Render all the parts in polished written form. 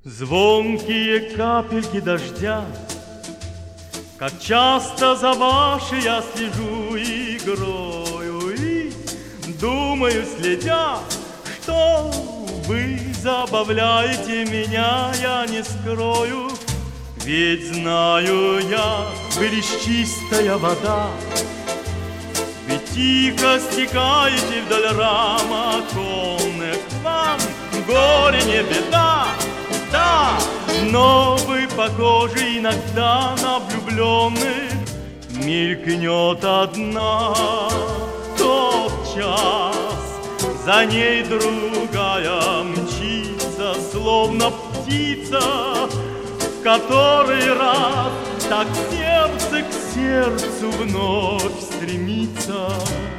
Звонкие капельки дождя, как часто за вашей я слежу игрою и думаю, следя, что вы забавляете меня, я не скрою. Ведь знаю я, вы лишь чистая вода, ведь тихо стекаете вдоль рам оконных, вам горе не беда. Да, но вы похожи иногда на влюбленных. Мелькнет одна тотчас, за ней другая мчится, словно птица, в который раз так сердце к сердцу вновь стремится.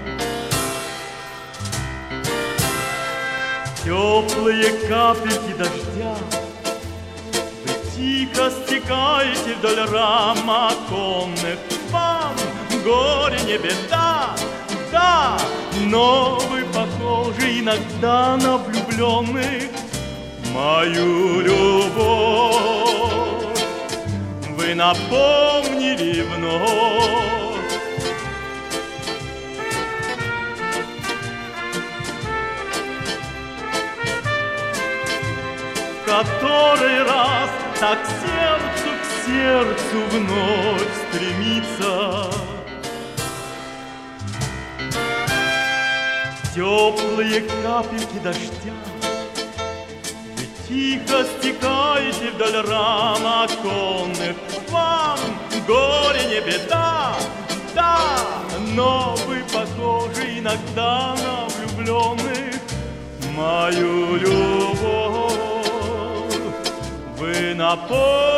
Теплые капельки дождя, тихо стекаете вдоль рам оконных, вам горе не беда, да, но вы похожи иногда на влюбленных. Мою любовь вы напомнили вновь. Который раз так сердцу к сердцу вновь стремится. Теплые капельки дождя, вы тихо стекаете вдоль рам оконных, вам горе не беда, да, но вы похожи иногда на влюбленных. Мою любовь вы напомнили